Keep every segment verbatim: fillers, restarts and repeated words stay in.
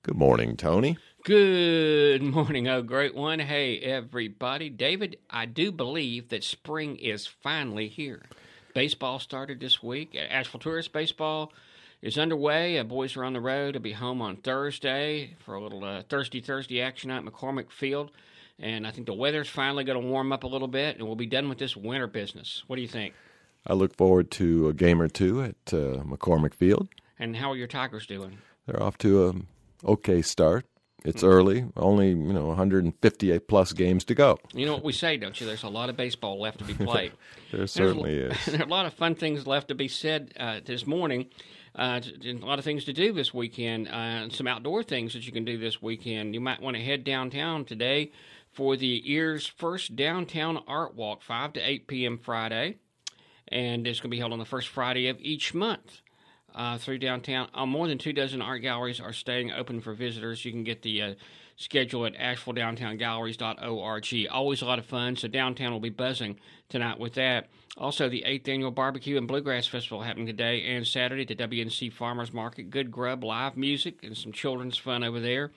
Good morning, Tony. Good morning, oh great one. Hey, everybody. David, I do believe that spring is finally here. Baseball started this week. Asheville Tourist Baseball is underway. Uh, boys are on the road. They'll be home on Thursday for a little uh, Thursday Thursday action out at McCormick Field. And I think the weather's finally going to warm up a little bit, and we'll be done with this winter business. What do you think? I look forward to a game or two at uh, McCormick Field. And how are your Tigers doing? They're off to an okay start. It's early, only, you know, one hundred fifty-eight plus games to go. You know what we say, don't you? There's a lot of baseball left to be played. There certainly There's, is. There are a lot of fun things left to be said uh, this morning. Uh, a lot of things to do this weekend. Uh, some outdoor things that you can do this weekend. You might want to head downtown today for the year's first downtown art walk, five to eight p.m. Friday. And it's going to be held on the first Friday of each month. Uh, through downtown. Uh, more than two dozen art galleries are staying open for visitors. You can get the uh, schedule at asheville downtown galleries dot org. Always a lot of fun, so downtown will be buzzing tonight with that. Also, the eighth Annual Barbecue and Bluegrass Festival happening today and Saturday at the W N C Farmers Market. Good grub, live music, and some children's fun over there.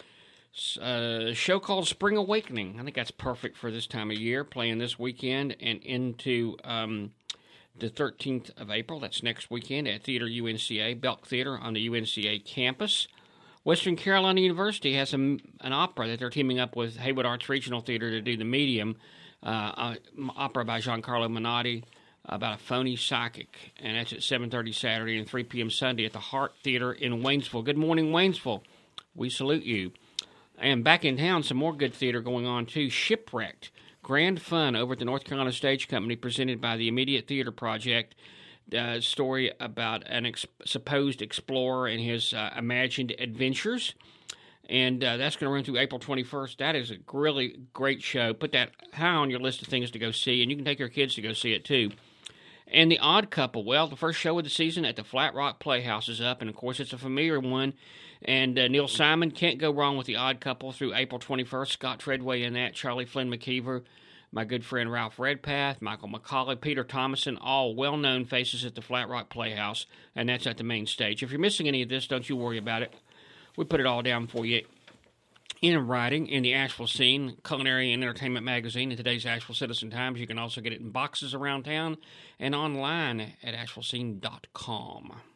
Uh, a show called Spring Awakening. I think that's perfect for this time of year, playing this weekend and into... Um, the thirteenth of April, that's next weekend, at Theater U N C A, Belk Theater on the U N C A campus. Western Carolina University has a, an opera that they're teaming up with Haywood Arts Regional Theater to do The Medium, uh, uh, opera by Giancarlo Menotti about a phony psychic, and that's at seven thirty Saturday and three p.m. Sunday at the Hart Theater in Waynesville. Good morning, Waynesville. We salute you. And back in town, some more good theater going on, too. Shipwrecked. Grand fun over at the North Carolina Stage Company, presented by the Immediate Theater Project. A uh, story about an ex- supposed explorer and his uh, imagined adventures. And uh, that's going to run through April twenty-first. That is a really great show. Put that high on your list of things to go see, and you can take your kids to go see it, too. And The Odd Couple. Well, the first show of the season at the Flat Rock Playhouse is up, and, of course, it's a familiar one. And uh, Neil Simon, can't go wrong with The Odd Couple through April twenty-first. Scott Treadway in that, Charlie Flynn McKeever, my good friend Ralph Redpath, Michael McCauley, Peter Thomason, all well-known faces at the Flat Rock Playhouse, and that's at the main stage. If you're missing any of this, don't you worry about it. We put it all down for you in writing in the Asheville Scene, Culinary and Entertainment Magazine, in today's Asheville Citizen Times. You can also get it in boxes around town and online at asheville scene dot com. How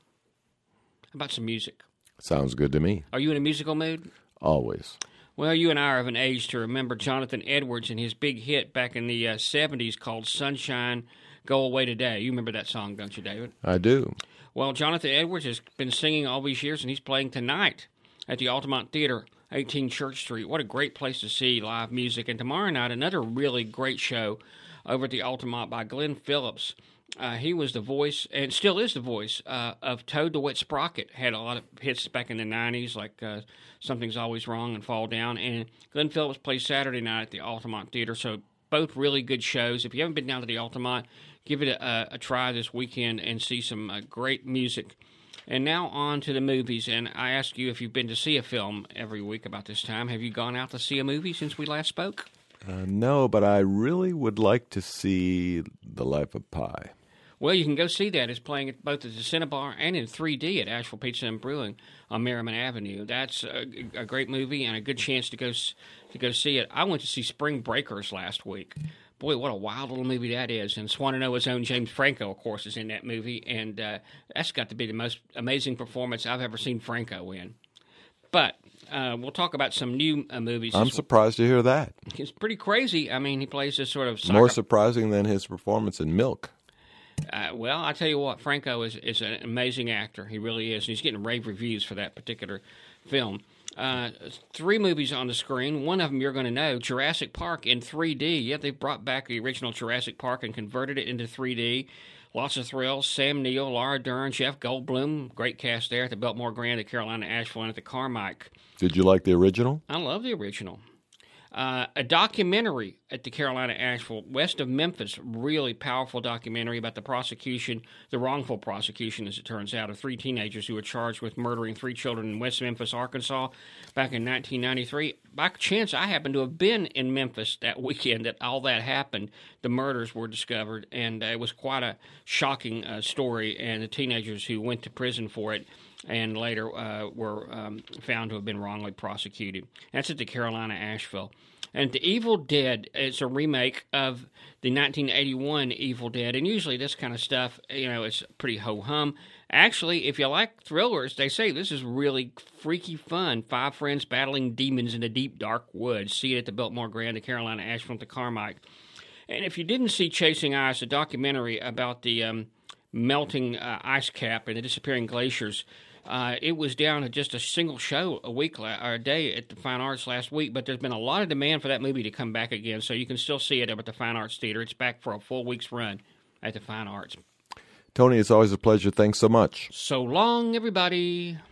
about some music? Sounds good to me. Are you in a musical mood? Always. Well, you and I are of an age to remember Jonathan Edwards and his big hit back in the uh, seventies called Sunshine, Go Away Today. You remember that song, don't you, David? I do. Well, Jonathan Edwards has been singing all these years, and he's playing tonight at the Altamont Theater, eighteen Church Street. What a great place to see live music. And tomorrow night, another really great show over at the Altamont by Glenn Phillips. Uh, he was the voice, and still is the voice, uh, of Toad the Wet Sprocket. Had a lot of hits back in the nineties, like uh, Something's Always Wrong and Fall Down. And Glenn Phillips plays Saturday night at the Altamont Theater, so both really good shows. If you haven't been down to the Altamont, give it a, a try this weekend and see some uh, great music. And now on to the movies, and I ask you if you've been to see a film every week about this time. Have you gone out to see a movie since we last spoke? Uh, no, but I really would like to see The Life of Pi. Well, you can go see that. It's playing at both at the Cinebar and in three D at Asheville Pizza and Brewing on Merriman Avenue. That's a, a great movie and a good chance to go to go see it. I went to see Spring Breakers last week. Boy, what a wild little movie that is. And Swannanoa's own James Franco, of course, is in that movie. And uh, that's got to be the most amazing performance I've ever seen Franco in. But uh, we'll talk about some new uh, movies. I'm surprised to hear that. It's pretty crazy. I mean, he plays this sort of... Soccer- More surprising than his performance in Milk. Uh, well, I tell you what, Franco is, is an amazing actor. He really is. He's getting rave reviews for that particular film. Uh, three movies on the screen. One of them you're going to know, Jurassic Park in three D. Yeah, they brought back the original Jurassic Park and converted it into three D. Lots of thrills. Sam Neill, Laura Dern, Jeff Goldblum. Great cast there at the Biltmore Grand at Carolina Asheville and at the Carmike. Did you like the original? I love the original. Uh, a documentary at the Carolina Asheville, west of Memphis, really powerful documentary about the prosecution, the wrongful prosecution, as it turns out, of three teenagers who were charged with murdering three children in West Memphis, Arkansas, back in nineteen ninety-three. By chance, I happened to have been in Memphis that weekend that all that happened. The murders were discovered, and uh, it was quite a shocking uh, story, and the teenagers who went to prison for it. and later uh, were um, found to have been wrongly prosecuted. That's at the Carolina Asheville. And The Evil Dead is a remake of the nineteen eighty-one Evil Dead. And usually this kind of stuff, you know, it's pretty ho-hum. Actually, if you like thrillers, they say this is really freaky fun. Five friends battling demons in the deep, dark woods. See it at the Biltmore Grand, the Carolina Asheville, the Carmike. And if you didn't see Chasing Ice, a documentary about the um, melting uh, ice cap and the disappearing glaciers, Uh, it was down to just a single show a week la- or a day at the Fine Arts last week, but there's been a lot of demand for that movie to come back again, so you can still see it up at the Fine Arts Theater. It's back for a full week's run at the Fine Arts. Tony, it's always a pleasure. Thanks so much. So long, everybody.